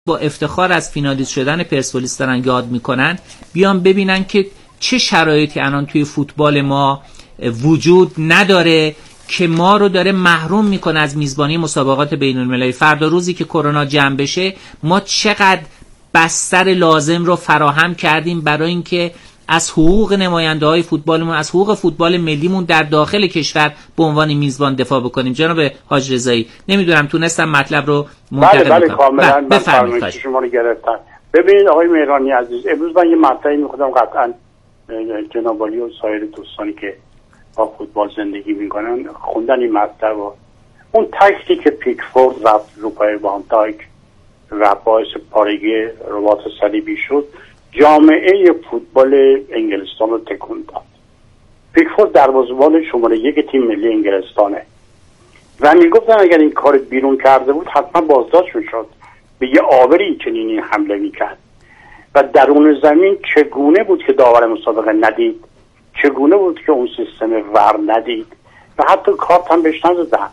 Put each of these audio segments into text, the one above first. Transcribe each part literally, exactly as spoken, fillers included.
با افتخار از فینالیست شدن پرسپولیس دارن یاد میکنن، بیان ببینن که چه شرایطی الان توی فوتبال ما وجود نداره که ما رو داره محروم میکنه از میزبانی مسابقات بین المللی. فردا روزی که کرونا جمع بشه ما چقدر بستر لازم رو فراهم کردیم برای اینکه از حقوق نماینده های فوتبالمون، از حقوق فوتبال ملیمون در داخل کشور به عنوان میزبان دفاع بکنیم. جناب حاج رضایی، نمیدونم تونستم مطلب رو منتقل بله بله کنم. کاملا من بفرمایید فرمایش شما رو گرفتم. ببینید آقای مهرانی عزیز، امروز من یه مطلبی می‌خوام قطعا جناب علی و سایر دوستانی که با فوتبال زندگی میکنن خوندن این مطلب و اون تکسی که پیکفورد رفت رو پای وان دایک و باعث پارگی رباط صلیبی شد، جامعه فوتبال انگلستان رو تکون داد. پیکفورد دروازه‌بان شماره یک تیم ملی انگلستانه و میگفتن اگر این کار بیرون کرده بود حتما بازداشت میشد، به یه آوری چنین این حمله میکرد. و درون زمین چگونه بود که داور مسابقه ندید، چگونه بود که اون سیستم ور ندید و حتی کارت هم بهش ندادن.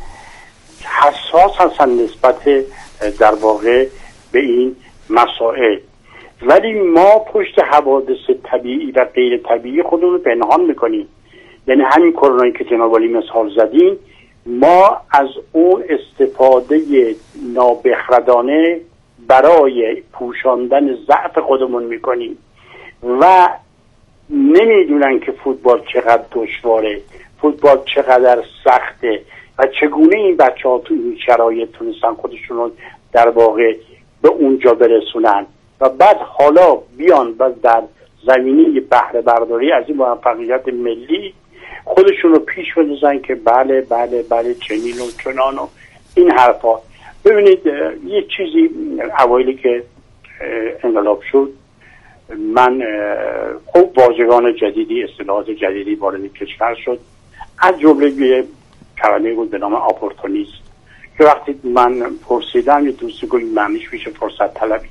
حساس هستن نسبت در واقع به این مسائل، ولی ما پشت حوادث طبیعی و غیر طبیعی خودمون رو پنهان میکنیم. یعنی همین کرونایی که جناب علی مثال زدین، ما از اون استفاده نابخردانه برای پوشاندن ضعف خودمون میکنیم و نمیدونن که فوتبال چقدر دشواره، فوتبال چقدر سخته و چگونه این بچه ها تو این شرایط تونستن خودشون رو در واقع به اونجا برسونن و بعد حالا بیان و در زمینه بهره برداری از این موفقیت ملی خودشون رو پیش بندازن که بله بله بله چنین و چنان و این حرفا. ببینید یه چیزی اوایلی که انقلاب شد، من خوب واژگان جدیدی، اصطلاحات جدیدی وارد کشور شد، از جمله یه کلمه بود به نام اپورتونیست که وقتی من پرسیدم یه دوستی گفت معنیش میشه فرصت طلبی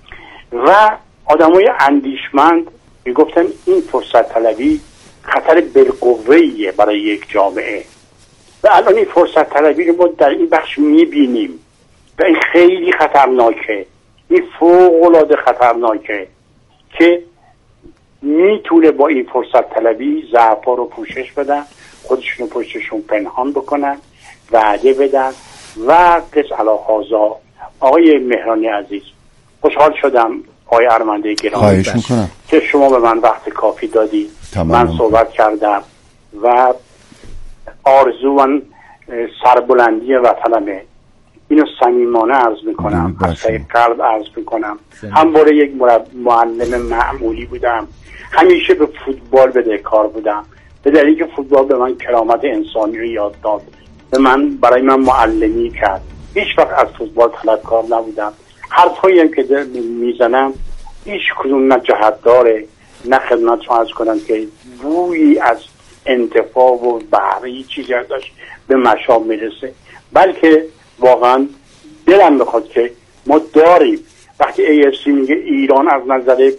و آدمای اندیشمند میگفتن این فرصت طلبی خطر بالقوه‌ایه برای یک جامعه و الان این فرصت طلبی رو ما در این بخش میبینیم و این خیلی خطرناکه، این فوق‌العاده خطرناکه که میتونه با این فرصت طلبی ضعف‌ها رو پوشش بدن، خودشون رو پشتشون پنهان بکنن، وعده بدن و قص علاهازا. آقای مهرانی عزیز، خوشحال شدم آقای ارمنده گرامی که شما به من وقت کافی دادی. من صحبت کردم و آرزو من سربلندی وطنمه، اینو صمیمانه عرض میکنم، از ته قلب عرض میکنم. همواره یک معلم معمولی بودم، همیشه به فوتبال بدهکار بودم به دلیلی که فوتبال به من کرامت انسانی رو یاد داد، به من برای من معلمی کرد. هیچ وقت از فوتبال طلبکار نبودم. حرفایی هم که میزنم هیچ کدوم نه جهت داره نه خدمتتون عرض کنم که بویی از انتفاع و بهره چیزی داشت به مشام میرسه، بلکه واقعا دلم بخواد که ما داریم. وقتی ای اف سی میگه ایران از نظر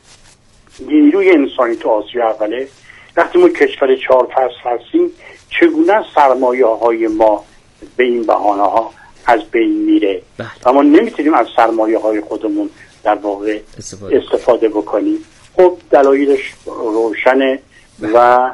نیروی انسانی تو آسیا اوله، وقتی ما کشور چهار فصل هستیم، چگونه سرمایه های ما به این بهانه ها از بین میره و ما نمیتونیم از سرمایه های خودمون در واقع استفاده, استفاده بکنیم. خب دلایلش روشنه و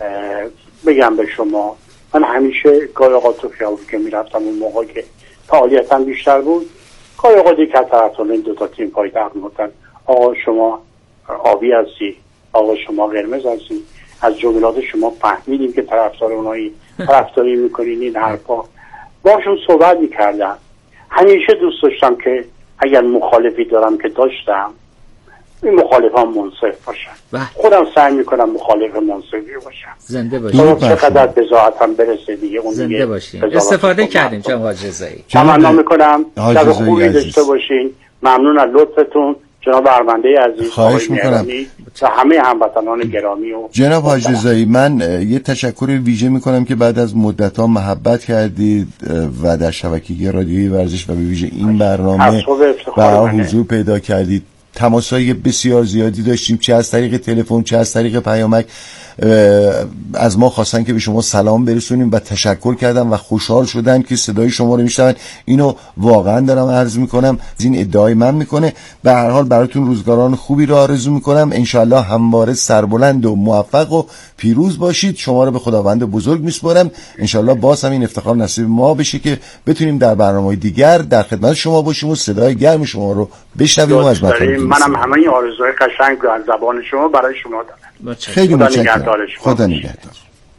بگم به شما، من همیشه گاهی اوقات تو خیابون که میرفتم اون موقع که فعالیتم بیشتر بود، گاهی اوقاتی که طرفداران این دو تا تیم پایتخت میگفتن آقا شما آبی هستی، آقا شما قرمز هستی، از جملات شما فهمیدیم که طرفدار اونایی طرفداری میکنین. این حرفا باشون صحبت میکردم. همیشه دوست داشتم که اگر مخالفی دارم که داشتم این مخالفان منصف باشن. خودم سعی میکنم مخالف منصفی باشم. زنده باشین. چقدر بضاعتم برسه دیگه اون زنده دیگه باشین. استفاده کردیم جناب حاج رضایی. تمنا میکنم شب خوبی داشته باشین. ممنون از لطفتون جناب ارمنده عزیز. خواهش میکنم و همه هموطنان گرامی. و جناب حاج رضایی، من یه تشکر ویژه میکنم که بعد از مدت‌ها محبت کردید و در شبکه رادیویی ورزش و به ویژه این برنامه با حضور پیدا کردید. تماس‌های بسیار زیادی داشتیم، چه از طریق تلفن چه از طریق پیامک از ما خواستن که به شما سلام برسونیم و تشکر کردن و خوشحال شدن که صدای شما رو میشنون. اینو واقعا دارم عرض میکنم، این ادعای من میکنه. به هر حال براتون روزگاران خوبی رو آرزو میکنم. انشالله همواره سربلند و موفق و پیروز باشید. شما رو به خداوند بزرگ میسپارم. انشالله باز هم این افتخار نصیب ما بشه که بتونیم در برنامه‌های دیگر در خدمت شما باشیم و صدای گرم شما رو بشنویم و از مطالب. منم همه این آرزوهای قشنگ رو از زبان شما برای شما دارم. خیلی متشکرم. خدا نگهدار.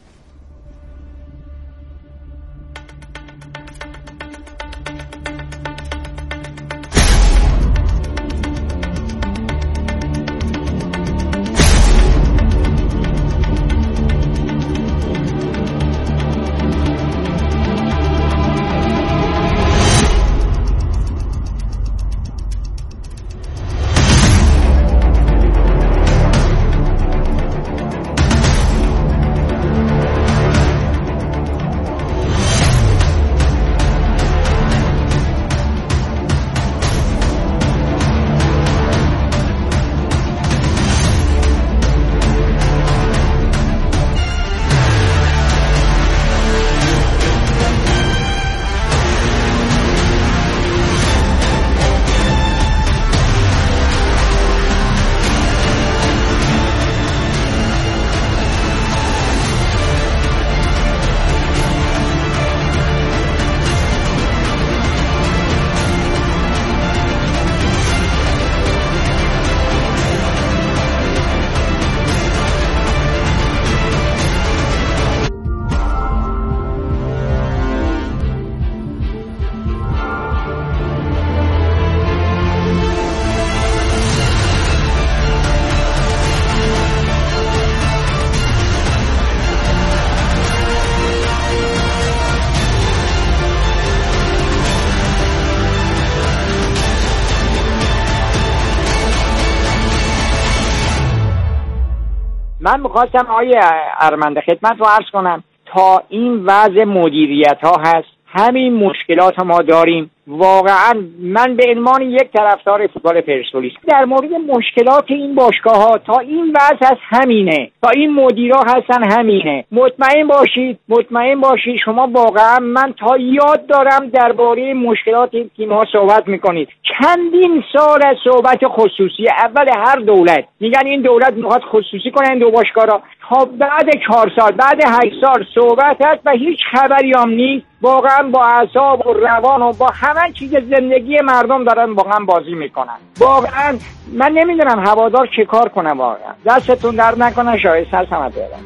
من میخواستم آقای ارمنده خدمت رو عرض کنم تا این وضع مدیریت ها هست همین مشکلات ما داریم. واقعا من به عنوان یک طرفدار فوتبال پرسپولیس در مورد مشکلات این باشگاه ها تا این وضع هست همینه، تا این مدیرا هستن همینه. مطمئن باشید مطمئن باشید شما واقعا من تا یاد دارم درباره مشکلات این تیم ها صحبت میکنید. چندین سال از صحبت خصوصی اول هر دولت میگن این دولت میخواد خصوصی کنه این دو باشگاه را، تا بعد چهار سال بعد هشت سال صحبت هست و هیچ خبری هم نیست. واقعا با اعصاب و روان و با همه چیز زندگی مردم دارن واقعا بازی میکنن. واقعا من نمیدونم هوادار چه کار کنه. واقعا دستتون درد نکنه. شایسته هستم از دارم.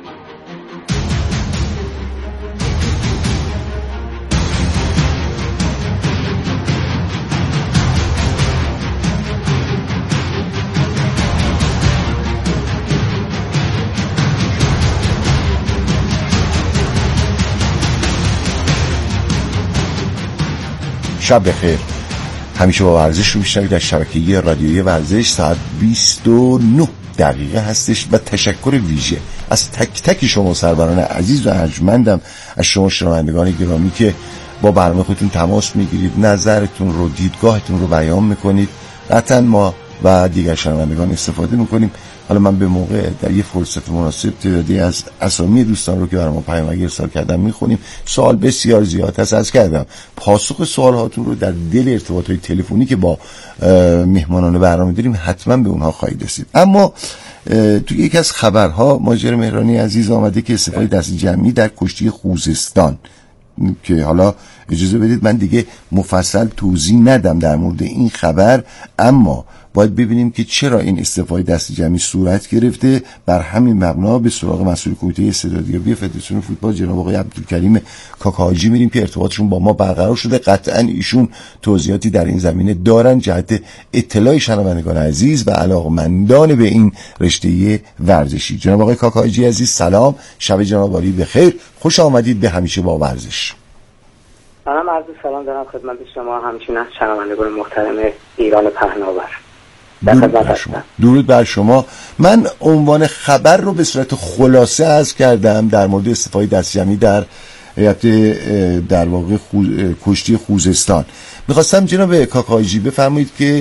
شب بخیر. همیشه با ورزش رو میشنوید در شبکه رادیویی ورزش. ساعت بیست و نه دقیقه هستش و تشکر ویژه از تک تک شما سروران عزیز و ارجمندم، از شما شنوندگان گرامی که با برنامه خودتون تماس میگیرید، نظرتون رو دیدگاهتون رو بیان میکنید. قطعا ما و دیگر شنوندگان استفاده میکنیم. حالا من به موقع در یه فرصت مناسب تعدادی از اسامی دوستان رو که برام پیامک ارسال کردن میخونیم. سوال بسیار زیاد هست. از کردم پاسخ سوال هاتون رو در دل ارتباطات تلفنی که با مهمانان برنامه داریم حتما به اونها خواهید رسید. اما توی یکی از خبرها ماجر مهرانی عزیز آمده که استفاده دست جمعی در کشتی خوزستان، که حالا اجازه بدید من دیگه مفصل توضیح ندم در مورد این خبر، اما باید ببینیم که چرا این استعفای دست جمعی صورت گرفته. بر همین مبنا به سراغ مسئول کمیته استعدادیابی فدراسیون فوتبال جناب آقای عبدالکریم کاکاحاجی میریم که ارتباطشون با ما برقرار شده. قطعا ایشون توضیحاتی در این زمینه دارن جهت اطلاع شنوندگان عزیز و علاقمندان به این رشته ورزشی. جناب آقای کاکاحاجی عزیز سلام، شب جناب عالی بخیر، خوش آمدید به همیشه با ورزش. سلام، عرض سلام دارم خدمت شما همچنین شنوندگان محترم ایران پهناور. درود بر شما. درود بر شما. من عنوان خبر رو به صورت خلاصه عرض کردم در مورد استعفای دست جمعی در هیئت در واقع خو... کشتی خوزستان. میخواستم جناب کاکاحاجی بفرمایید که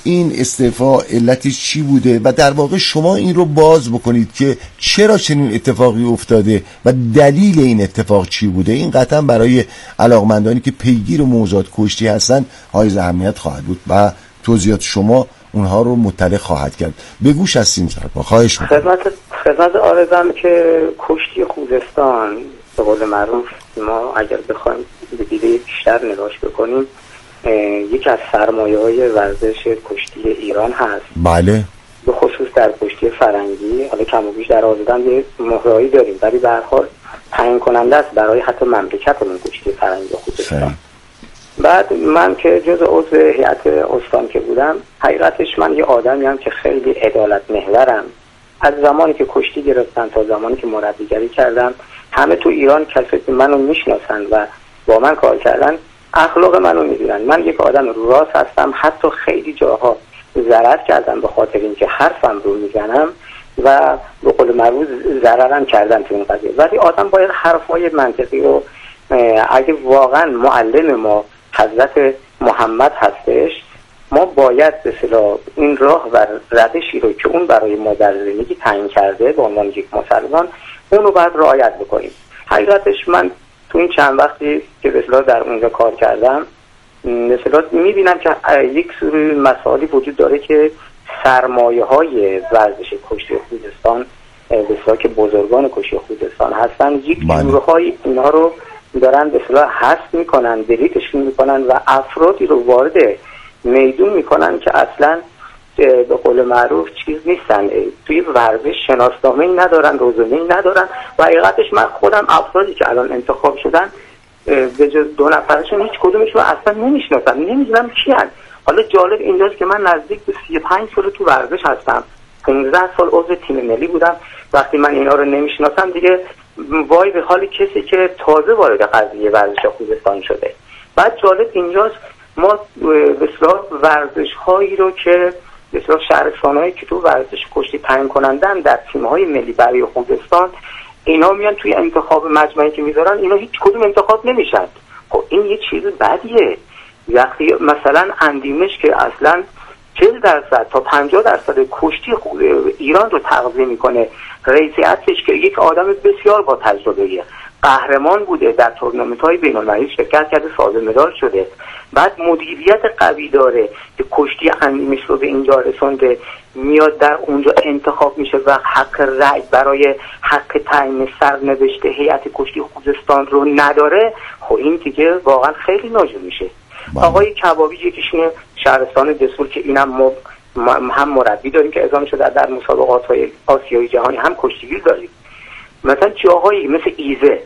این استعفا علتش چی بوده و در واقع شما این رو باز بکنید که چرا چنین اتفاقی افتاده و دلیل این اتفاق چی بوده. این قطعا برای علاقمندانی که پیگیر موضوعات کشتی هستن حائز اهمیت خواهد بود و توضیحات شما اونها رو مطلع خواهد کرد. به گوش هستیم سرپا، خواهش می‌کنم. خدمت خدمت آرزم که کشتی خوزستان به قول معروف ما اگر بخوایم به دیده بیشتر نگاش بکنیم یکی از سرمایه‌های ورزش کشتی ایران هست. بله. به خصوص در کشتی فرنگی، حالا کم و بیش در آزادن یه مهرهایی داریم ولی به هر حال تعیین کننده است برای حتی مملکتمون کشتی فرنگی خوزستان. بعد من که جز عضو هیئت استان که بودم، حقیقتش من یه آدمی هم که خیلی عدالت محورم. از زمانی که کشتی گرفتن تا زمانی که مربیگری کردم، همه تو ایران کسایی که منو میشناسن و با من کار کردن اخلاق منو میدونن. من یک آدم راست هستم، حتی خیلی جاها ضرر کردم به خاطر اینکه حرفم رو میزنم و به قول معروف ضررم کردم تو این قضیه. ولی آدم باید حرفای منطقی رو، اگه واقعا معلم ما حضرت محمد هستش، ما باید به اصطلاح این راه و روشی رو که اون برای ما در زندگی تعیین کرده به عنوان یک مسلمان، اون رو باید رعایت بکنیم. حقیقتش من تو این چند وقتی که به اصطلاح در اونجا کار کردم، به اصطلاح می‌بینم که یک سری مسائلی وجود داره که سرمایه‌های ورزش کشتی خوزستان به اصطلاح که بزرگان کشتی خوزستان هستن، یک جورهای اینها رو دارن به اصطلاح حذف میکنن، دلیتشون میکنن و افرادی رو وارد میدون میکنن که اصلا به قول معروف چیز نیستن، توی ورزش شناسنامه‌ای ندارن، روزنه‌ای ندارن و حقیقتش من خودم افرادی که الان انتخاب شدن به جز دو نفرشون هیچ کدومشون اصلا نمیشناسم، نمیدونم کیان. حالا جالب اینجاست که من نزدیک به سی و پنج سال تو ورزش هستم، پانزده سال عضو تیم ملی بودم. وقتی من اینا رو نمیشناسم دیگه وای به حال کسی که تازه وارد قضیه ورزش خوزستان شده. بعد جالب اینجاست ما به اصطلاح ورزش‌هایی رو که به اصطلاح شهرستان‌هایی که تو ورزش کشتی تعیین کنندن در تیم‌های ملی برای خوزستان، اینا میان توی انتخاب مجمعی که میذارن اینا هیچ کدوم انتخاب نمیشن. خب این یه چیز بدیه. وقتی مثلا اندیمش که اصلا چهل درصد تا پنجاه درصد کشتی ایران رو تغذیه میکنه، رئیس هیئتش که یک آدم بسیار با تجربه‌ایه، قهرمان بوده، در تورنمنت‌های بین‌المللی شرکت کرده، صاحب مدال شده، بعد مدیریت قوی داره که کشتی اندیمش رو به اینجا رسونده، میاد در اونجا انتخاب میشه و حق رأی برای حق تعیین سرنوشت هیئت کشتی خوزستان رو نداره. خب این دیگه واقعا خیلی ناجور میشه. آقای کبابی یکیشونه شهرستان دسور که اینم ما هم مربی داریم که اعزام شده در مسابقات های آسیایی جهانی، هم کشتیگیر داریم. مثلا جاهایی مثل ایزه،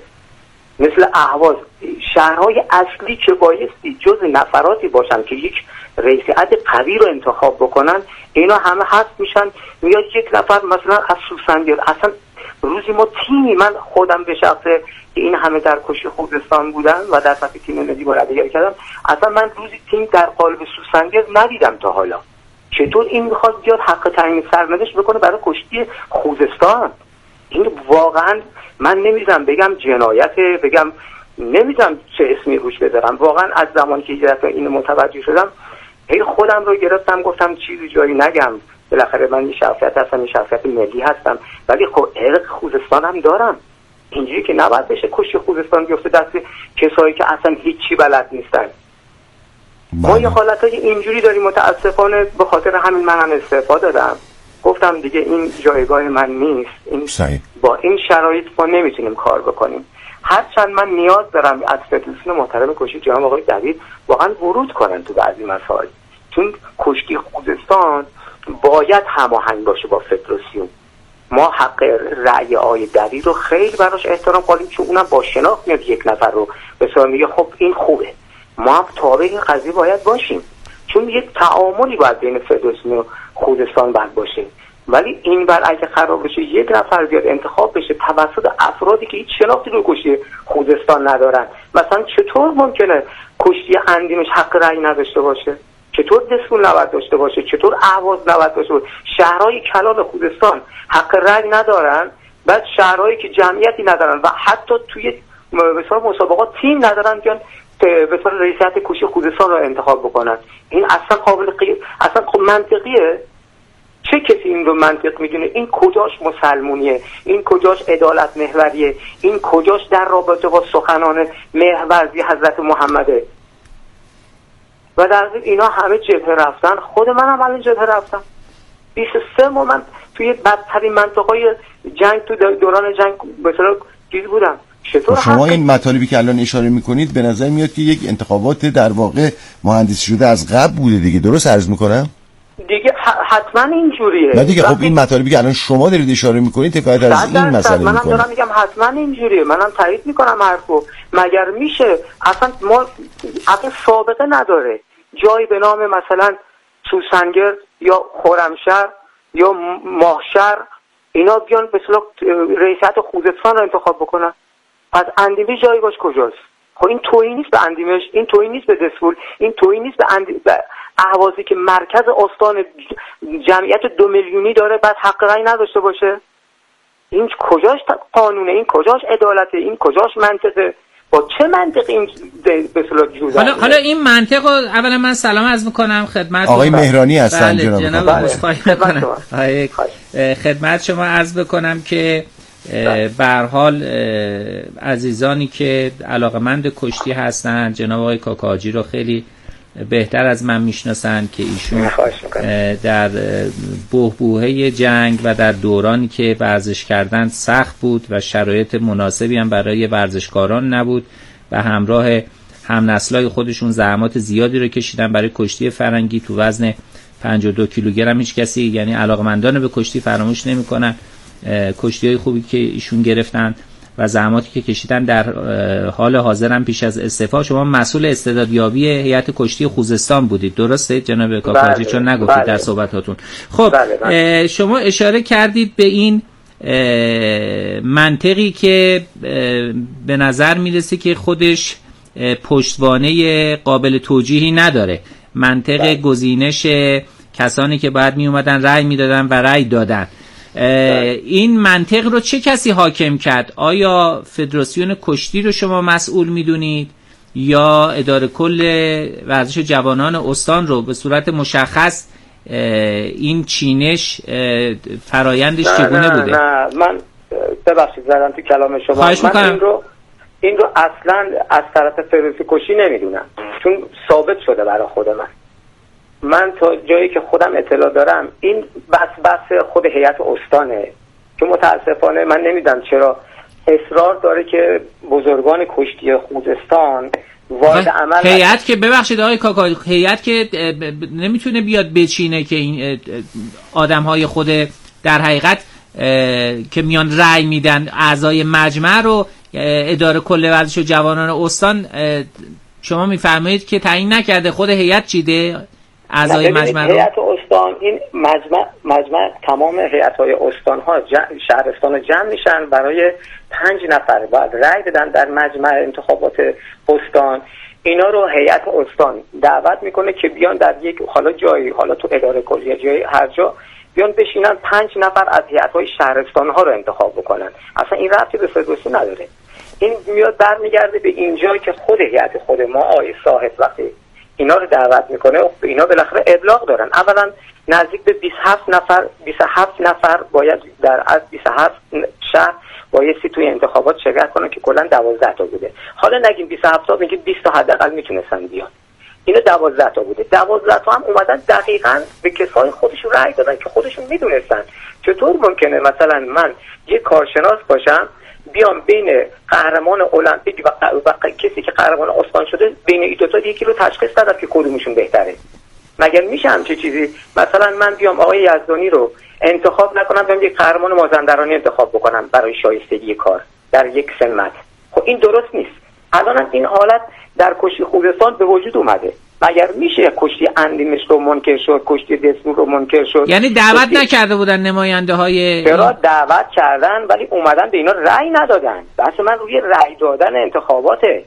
مثل اهواز، شهرهای اصلی که بایستی جز نفراتی باشن که یک رئیس هیئت قوی رو انتخاب بکنن، اینا همه حذف میشن. میاد یک نفر مثلا از سوسنگر، اصلا روزی ما تیمی، من خودم به شخصه که این همه در کشتی خوزستان بودن و در سطح تیم ملی مربیگری کردم، اصلا من روزی تیم در قالب سوسنگر ندیدم تا حالا. چطور این میخواد بیاد حق تعیین سرنوشت بکنه برای کشتی خوزستان؟ این واقعا من نمیدونم بگم جنایته، بگم نمیدونم چه اسمی روش بذارم. واقعا از زمانی که یه دفعه این متوجه شدم، هی خودم رو گرفتم گفتم چیزی جایی نگم، بالاخره من یه شخصیت هستم، یه شخصیت ملی هستم، ولی خب عرق خوزستان هم دارم. اینجوری که نباید بشه کشتی خوزستان بیفته دست کسایی که اصلا هیچی بلد نیستن. ما یه حالتای اینجوری داریم متاسفانه. به خاطر همین من هم استعفا دادم، گفتم دیگه این جایگاه من نیست، این صحیح. با این شرایط ما نمیتونیم کار بکنیم. هرچند من نیاز دارم از فدراسیون محترم کشتی جناب آقای دوید واقعا ورود کنن تو بعضی مسائل، چون کشتی خوزستان باید هماهنگ باشه با فدراسیون. ما حق رأی آقای دوید رو خیلی براش احترام قائلیم، چون اونم با شناخت میاد یک نفر رو به صورت میگه خب این خوبه، ما هم تابع این قضیه باید باشیم، چون یک تعاملی باید بین فدراسیون و خوزستان باید باشه. ولی این بر اگه خراب بشه، یک نفر بیاد انتخاب بشه توسط افرادی که هیچ شناختی رو کشتی خوزستان ندارن، مثلا چطور ممکنه کشتی اندیمش حق رأی نداشته باشه؟ چطور دسفول نباید داشته باشه؟ چطور اهواز نباید داشته باشه؟ شهرهای کلان خوزستان حق رأی ندارن، بعد شهرهایی که جمعیتی ندارن و حتی توی مثلا مسابقات تیم ندارن بیان به طور رئیسیت کشتی خوزستان رو انتخاب بکنن. این اصلا قابل قی... اصلا خب منطقیه؟ چه کسی این رو منطق میدونه؟ این کجاش مسلمونیه؟ این کجاش عدالت محوریه؟ این کجاش در رابطه با سخنان محوری حضرت محمده؟ و در ضمن اینا همه جبهه رفتن. خود من هم الان جبهه رفتم بیست و سه ماه من توی بدترین منطقه‌های جنگ تو دوران جنگ به اصطلاح چیز بودم. شما این مطالبی که الان اشاره میکنید به نظر میاد که یک انتخابات در واقع مهندسی شده از قبل بوده دیگه، درست عرض میکنم؟ دیگه حتما اینجوریه. نه دیگه خب این مطالبی که الان شما دارید اشاره میکنید حکایت از این مسئله میکنه. منم دارم میگم حتما اینجوریه، منم تایید میکنم حرفو. مگر میشه؟ اصلا ما اصلا سابقه نداره جایی به نام مثلا سوسنگر یا خرمشهر یا ماهشهر اینا بیان به اصطلاح رئیسیت خوزستان رو انتخاب بکنن. پس اندیمش جایگاهش کجاست؟ خب این توهین نیست به اندیمش، این توهین نیست به دسفول، این توهین نیست به, اندی... به اهوازی که مرکز استان جمعیت دو میلیونی داره بعد حق رأی نداشته باشه؟ این کجاش قانونه؟ این کجاش عدالته؟ این کجاش منطقه؟ با چه منطق این به اصطلاح جوزه؟ حالا حالا این منطق رو اولا من سلام عرض میکنم خدمت آقای مهرانی هستن. بله جناب, جناب عذرخواهی میکنم خدمت شما عرض بکنم که به هر حال عزیزانی که علاقمند کشتی هستند جناب آقای کاکاجی رو خیلی بهتر از من میشناسن که ایشون در بحبوحه جنگ و در دورانی که ورزش کردن سخت بود و شرایط مناسبی هم برای ورزشکاران نبود و همراه همنسلای خودشون زحمات زیادی رو کشیدن برای کشتی فرنگی تو وزن پنجاه و دو کیلوگرم. هیچ کسی یعنی علاقمندان به کشتی فراموش نمی‌کنن کشتی‌های خوبی که ایشون گرفتن و زحماتی که کشیدن. در حال حاضر هم پیش از استعفا شما مسئول استعدادیابی هیئت کشتی خوزستان بودید، درسته جناب کاکاجی؟ چون نگفتید بله. در صحبتاتون. خب بله بله. شما اشاره کردید به این منطقی که به نظر میرسه که خودش پشتوانه قابل توجیهی نداره، منطق بله. گزینش کسانی که باید می اومدن رأی میدادن و رأی دادن. این منطق رو چه کسی حاکم کرد؟ آیا فدراسیون کشتی رو شما مسئول میدونید یا اداره کل ورزش جوانان استان رو؟ به صورت مشخص این چینش فرایندش چگونه بوده؟ نه من ببخشید زدم تو کلام شما. من این رو این رو اصلا از طرف فدراسیون کشتی نمیدونم چون ثابت شده برای خود من. من تا جایی که خودم اطلاع دارم این بس بس خود هیئت استانه که متاسفانه من نمیدونم چرا اصرار داره که بزرگان کشتی خوزستان وارد عمل. هیئت که ببخشید آقای کاکا، هیئت که نمیتونه بیاد بچینه که این آدم‌های خود در حقیقت که میان رأی میدن اعضای مجمع رو اداره کل ورزش و جوانان استان شما میفرمایید که تعیین نکرده، خود هیئت چیده اعضای مجمع رو؟ هیئت استان این مجمع مجمع تمام هیئت‌های استان‌ها شهرستان رو جمع میشن برای پنج نفر باید رأی بدن در مجمع انتخابات استان. اینا رو هیئت استان دعوت میکنه که بیان در یک حالا جایی حالا تو اداره کلیه جایی هر جا بیان بشینن پنج نفر از هیئت‌های شهرستان‌ها رو انتخاب بکنن. اصلا این ربطی به فدراسیون نداره. این میاد برمیگرده به اینجا که خود هیئت خود ما آقای صاحب وقتی اینا رو دعوت میکنه اینا بالاخره ابلاغ دارن. اولا نزدیک به بیست و هفت نفر بیست و هفت نفر باید در از بیست و هفت شهر بایستی توی انتخابات شرکت کنن که کلا دوازده تا بوده. حالا نگیم بیست و هفت تا، میگیم بیست تا حداقل میتونستن بیان. اینا دوازده تا بوده. دوازده تا هم اومدن دقیقاً به کسای خودشون رأی دادن که خودشون میدونستن. چطور ممکنه مثلا من یک کارشناس باشم بیام بین قهرمان المپیک و, و کسی که قهرمان استان شده بین این دو تا یکی رو تشخیص بدم که کدومشون بهتره؟ مگر میشه همچین چیزی؟ مثلا من بیام آقای یزدانی رو انتخاب نکنم بیام یک قهرمان مازندرانی انتخاب بکنم برای شایستگی کار در یک سمت؟ خب این درست نیست. الان این حالت در کشتی خوزستان به وجود اومده. مگر میشه کشتی اندیمش رو منکر شد، کشتی دسمور رو منکر شد؟ یعنی دعوت کشتی... نکرده بودن نماینده های چرا دعوت کردن ولی اومدن به اینا رأی ندادن. بحث من روی رأی دادن انتخاباته.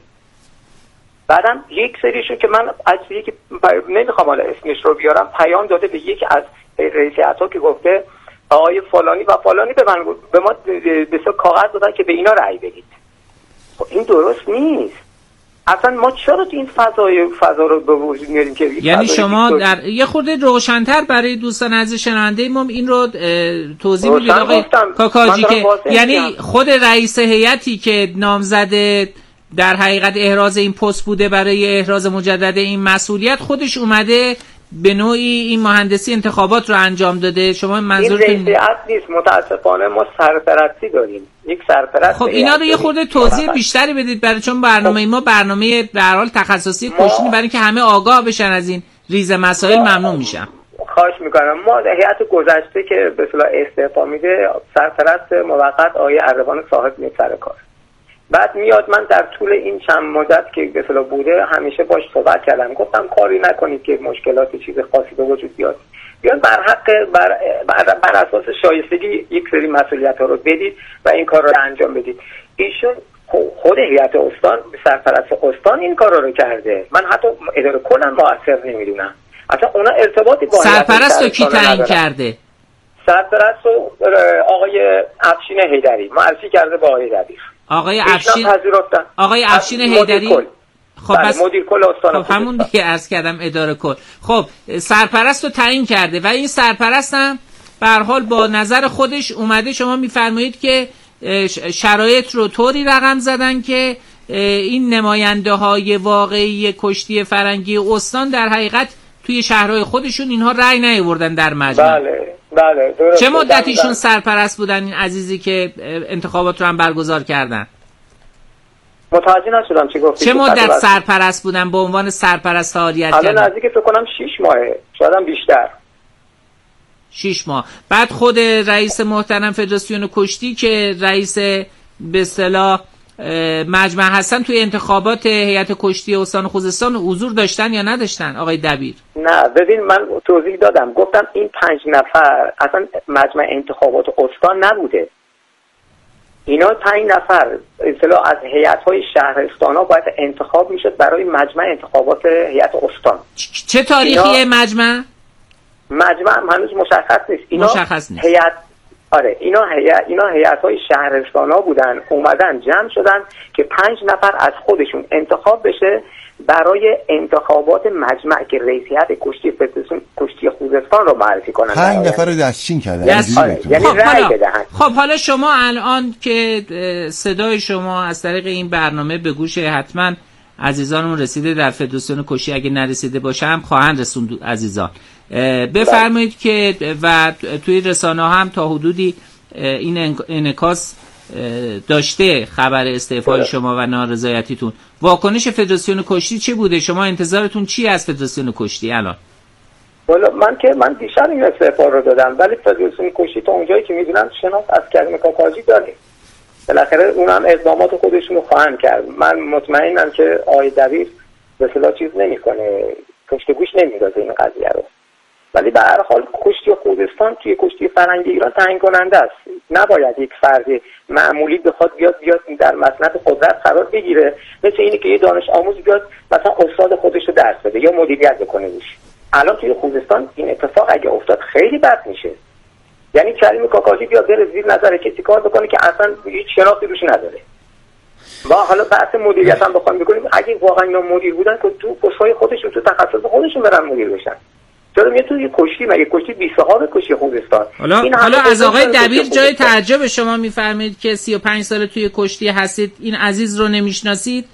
بعدم یک سریشون که من از یکی نمیخوام حالا اسمش رو بیارم پیام داده به یکی از رئیسیت‌ها که گفته آقای فلانی و فلانی به من به ما به کاغذ دادن که به اینا رأی بدید. خب این درست نیست. اصلا ما چرا این فضای فضا رو به وجود میاریم که یعنی شما در یه خورده روشن‌تر برای دوستان عزیز شنونده ما این رو توضیح میدید آقای کاکاجی که یعنی خود رئیس هیئتی که نامزد در حقیقت احراز این پست بوده برای احراز مجدد این مسئولیت خودش اومده به نوعی این مهندسی انتخابات رو انجام داده. شما منظورتون این رئیس نیست، متاسفانه ما سرپرستی داریم، یک سرپرست. خب اینا رو یه خورده توضیح بیشتری بدید برای چون برنامه ما برنامه به هر حال تخصصی کشتی برای اینکه همه آگاه بشن از این ریز مسائل. ممنون میشم. خواهش میکنم. ما هیئت گذشته که به اصطلاح استعفا میده سرپرست موقت آقای اردوان صاحب میاد سر کار. بعد میاد، من در طول این چند مدت که به اصطلاح بوده همیشه باش صحبت کردم، گفتم کاری نکنید که مشکلات چیز خاصی به وجود بیاد، بیان بر حق بر, بر, بر اساس شایستگی یک سری مسئولیت ها رو بدید و این کار رو انجام بدید. ایشون خود هیئت استان، سرپرست استان این کار رو کرده. من حتی اداره کلم مؤثر نمیدونم، اصلا اونا ارتباطی با سرپرست رو کی تعیین کرده؟ سرپرست رو آقای افشین حیدری معرفی کرده با آقای دبیر. آقای افشین آقای افشین حیدری. خب بله، بس مدیر کل استان. خب همون دیگه عرض کردم اداره کل. خب سرپرست رو تعیین کرده و این سرپرست هم به هر حال با نظر خودش اومده. شما میفرمایید که شرایط رو طوری رقم زدن که این نماینده های واقعی کشتی فرنگی استان در حقیقت توی شهرهای خودشون اینها رأی نیاوردن در مجمع. بله بله درست. چه مدت ایشون سرپرست بودن این عزیزی که انتخابات رو هم برگزار کردن؟ متوجه نشدم چی گفتی. چه مدت سرپرست بودن به عنوان سرپرست فعالیت کردن؟ الان نزدیک فکر کنم شش ماهه، شاید هم بیشتر. شش ماه. بعد خود رئیس محترم فدراسیون کشتی که رئیس به اصطلاح مجمع هستن توی انتخابات هیئت کشتی استان خوزستان حضور داشتن یا نداشتن آقای دبیر؟ نه ببین، من توضیح دادم، گفتم این پنج نفر اصلا مجمع انتخابات استان نبوده. اینا پنج نفر اصطلاح از هیئت‌های شهرستان‌ها باید انتخاب میشد برای مجمع انتخابات هیئت استان. چه تاریخیه مجمع؟ مجمع هنوز مشخص نیست. اینا مشخص نیست. هیئت آره اینا هیئت اینا هیئت‌های شهرستان‌ها بودن، اومدن جمع شدن که پنج نفر از خودشون انتخاب بشه برای انتخابات مجمع که رئیس هیئت کشتی فدراسیون کشتی خوزستان رو معرفی کنن. پنج نفر رو دستچین کردن. دست... آره. یعنی خب رأی حالا... بدهن. خب حالا شما الان که صدای شما از طریق این برنامه به گوش حتما عزیزانمون رسیده در فدراسیون کشتی، اگه نرسیده باشه هم خواهند رسوند عزیزان، بفرمایید که و توی رسانه هم تا حدودی این انعکاس داشته خبر استعفای شما و نارضایتیتون. واکنش فدراسیون کشتی چه بوده؟ شما انتظارتون چی از فدراسیون کشتی الان؟ والا من که من دیشب این استعفا رو دادم، ولی فدراسیون کشتی تا اونجایی که میدونم شناخت از کریم کاکاجی داره. بالاخره اونم اقدامات خودشون رو خواهند کرد. من مطمئنم که آقای دبیر به اصطلاح چیز نمیکنه، پشت گوش نمیندازه این قضیه رو. ولی به هر حال کشتی خوزستان توی کشتی فرنگی ایران تعیین کننده است. نباید یک فرد معمولی بخواد بیاد بیاد در مسند قدرت قرار بگیره، مثل اینی که یه دانش آموز بیاد مثلا استاد خودش رو درس بده یا مدیریت بکنه روش. الان توی خوزستان این اتفاق اگه افتاد خیلی بد میشه. یعنی کریم کاکاجی بیاد بره زیر نظر کسی کار بکنه که اصلا هیچ شناختی روش نداره. ما حالا بحث مدیریت هم بخوایم بکنیم، اگه واقعا اینا مدیر بودن که تو پست‌های خودشون تو تخصص خودشون برن مدیر بشن. چرا میاد توی کشتی مگه کشتی بی صاحب کشتی خوزستان؟ حالا حالا از آقای دبیر جای تعجب شما میفرمایید که سی و پنج سال توی کشتی هستید، این عزیز رو نمیشناسید.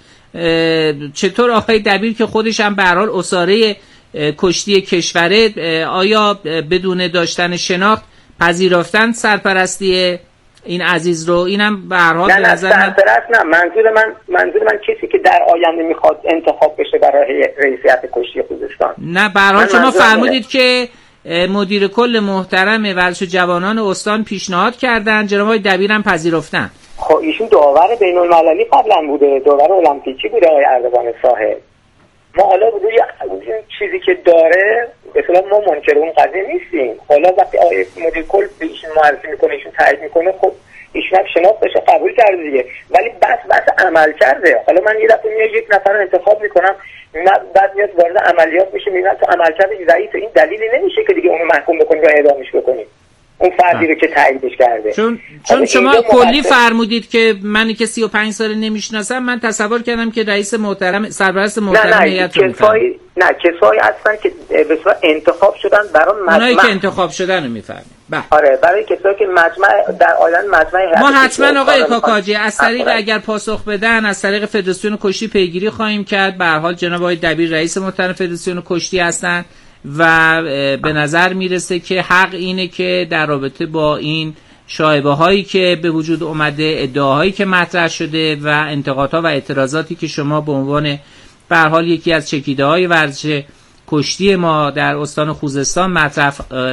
چطور آقای دبیر که خودش هم به هر حال اساره کشتی کشوره، آیا بدون داشتن شناخت پذیرفتن سرپرستی این عزیز رو؟ اینم به هر حال به نظر من سرپرست نه، منظور من منظور من کسی که در آینده میخواد انتخاب بشه برای رئیسیت کشتی خوزستان. نه به هر حال شما فرمودید که مدیر کل محترم ورزش جوانان استان پیشنهاد کردن، جناب آقای دبیرم پذیرفتن. خب ایشون داور بین المللی قبلا بوده، داور المپیکی بوده آقای اردوان صاحب. ما حالا روی چیزی که داره اصلا ما منکر اون قضیه نیستیم. حالا وقتی آقای مدیر کل به ایشون معرفی میکنه، ایشون تایید میکنه، خب ایشون هم شناخت بشه قبول کرده دیگه. ولی بس بس عمل کرده. حالا من یه دفعه میاد یک نفر رو انتخاب میکنم، بعد میاد وارد عملیات میشه، میبینم تو عملکرد ضعیف، این دلیلی نمیشه که دیگه اونو محکوم بکنی یا اعدامش بکنی. اون فردی رو که تاییدش کرده. چون چون شما کلی فرمودید که منی که سی و پنج سال نمیشناسم، من تصور کردم که رئیس محترم سرپرست محترم هیئت رو میفرمایید. نه کسایی هستن که به صورت انتخاب شدن برای مجمع، اونایی که انتخاب شدن رو میفرمایید. آره برای کسایی که مجمع در آینده مجمع ما حتما آقای کاکاجی از طریق اگر پاسخ بدن از طریق فدراسیون کشتی پیگیری خواهیم کرد. به هر حال جناب آقای دبیر رئیس محترم فدراسیون کشتی هستن و به نظر میرسه که حق اینه که در رابطه با این شایبه هایی که به وجود اومده، ادعاهایی که مطرح شده و انتقادها و اعتراضاتی که شما به عنوان به هر حال یکی از چکیده های ورزش کشتی ما در استان خوزستان مطرح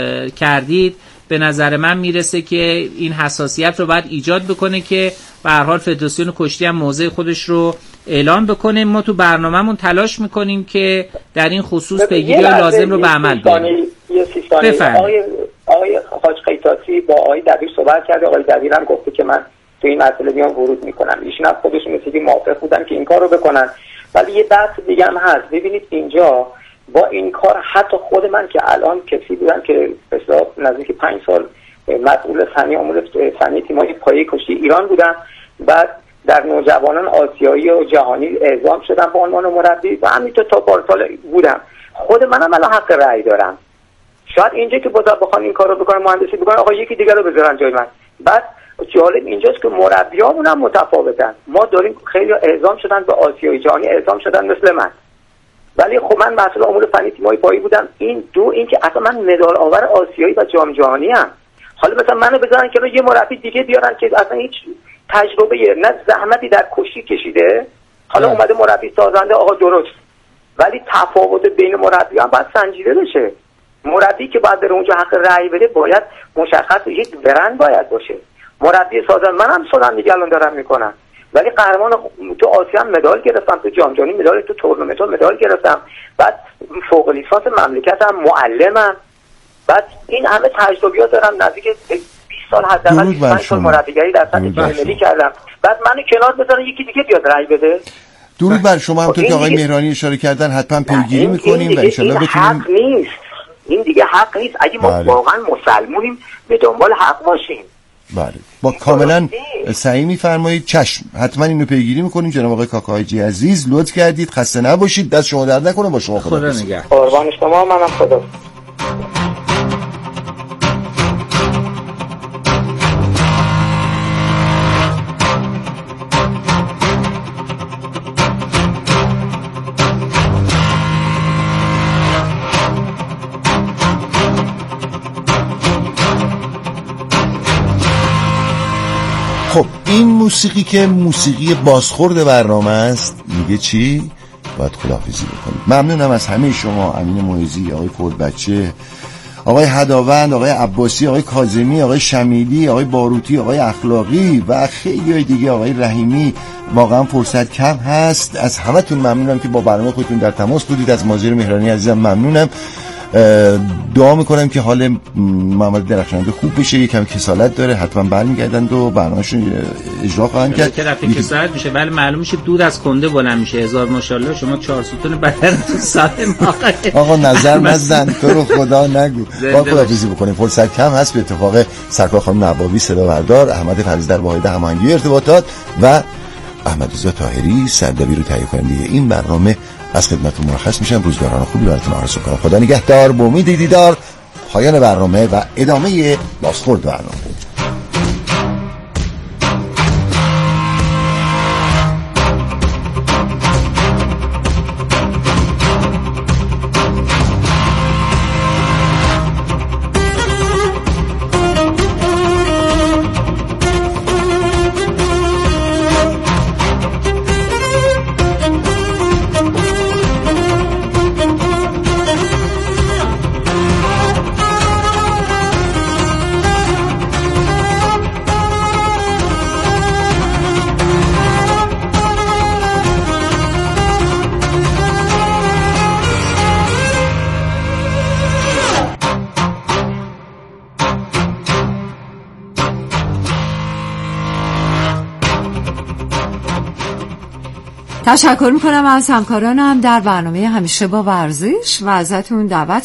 کردید، به نظر من میرسه که این حساسیت رو باید ایجاد بکنه که به هر حال فدراسیون کشتی هم موضع خودش رو اعلام بکنه. ما تو برنامه‌مون تلاش میکنیم که در این خصوص پیگیری لازم رو به عمل بیاریم. آقای آقای حاج قیطاسی با آقای دبیر صحبت کرده، آقای دبیر هم گفته که من تو این مسئله میام ورود میکنم. ایشون هم خودشون مثل موافق بودن که این کار رو بکنن. ولی یه بحث دیگه هم هست. ببینید اینجا با این کار حتی خود من که الان کسی بودم که به اصطلاح نزدیک پنج سال مسئول فنی امور فنی تیم‌های پایه کشتی ایران بودم، بعد در نوجوانان آسیایی و جهانی اعزام شدم به عنوان مربی و همینطور تا پارسال بودم. خود منم الان حق رأی دارم. شاید اینجا که بازار بخوان این کارو بکنن، مهندسی بکنن، آقا یکی دیگر رو بذارن جای من. بعد جالب اینجاست که مربیامون هم متفاوتن. ما داریم خیلی اعزام شدن به آسیایی جهانی اعزام شدن مثل من، ولی خب من مسئول امور فنی تیم‌های پایی بودم. این دو این که اصلا من مدال آور آسیایی و جام جهانی ام. حالا مثلا منو بذارن که یه مربی دیگه بیارن که اصلا هیچ تجربه نه زحمتی در کشتی کشیده، حالا اومده مربی سازنده، آقا درست، ولی تفاوت بین مربیان باید سنجیده بشه. مربی که باید بره اونجا حق رأی بده باید مشخص یک برند باید باشه. مربی سازنده منم سازنده دیگه الان دارم میکنم، ولی قهرمان تو آسیا هم مدال گرفتم، تو جام جهانی مدال، تو تورنمنت ها مدال گرفتم، بعد فوق لیسانس مملکتم، معلمم، بعد این همه تجربیات دارم. نزدیک بیست سال حداقل پنج سال مربیگری در سطح ملی کردم. بعد منو کنار بذارن یکی دیگه بیاد رأی بده. درود بر شما. همونطور که آقای مهرانی اشاره کردن حتما پیگیری میکنیم و ان شاء الله بتونیم. حق نیست، این دیگه حق نیست. اگه ما واقعا مسلمونیم به دنبال حق باشیم. بله با کاملا صحیح میفرمایید. چشم حتما اینو پیگیری میکنیم. جناب آقای کاکاجی عزیز لطف کردید، خسته نباشید، دست شما درد نکنه. با شما خدا نگهدار. قربان شما. منم خدا. خب این موسیقی که موسیقی بازخورد برنامه است میگه چی؟ باید خداحافظی بکنیم. ممنونم از همه شما، امین معیزی، آقای پربچه، آقای هداوند، آقای عباسی، آقای کاظمی، آقای شمیلی، آقای باروتی، آقای اخلاقی و خیلی دیگه، آقای رحیمی. واقعا فرصت کم هست. از همتون ممنونم که با برنامه خودتون در تماس بودید. از مازیار مهرانی عزیزم ممنونم. دعا میکنم که حال محمد درخشنده خوب بشه. یکم کسالت داره، حتما برمیگردند و برنامه‌شون اجرا خواهند کرد. که رفت کسالت میشه، ولی معلوم میشه دود از کنده بلند میشه. هزار ماشاءالله شما چهار ستون بدنتون سالم. آقا نظر نزن تو رو خدا نگو. با خداحافظی بکنیم. فرصت کم هست. به اتفاق سرکار خانم نوابی صدا بردار، احمد فضل‌در واحد هماهنگی ارتباطات و احمد رضا طاهری سردبیر و تهیه کننده این برنامه از خدمتتون مرخص میشم. روزگاران خوبی براتون آرزو می‌کنم. خدا نگهدار. با امید دیدار. پایان برنامه و ادامه بازخورد برنامه. تشکر میکنم از همکارانم در برنامه همیشه با ورزش و ازتون دعوت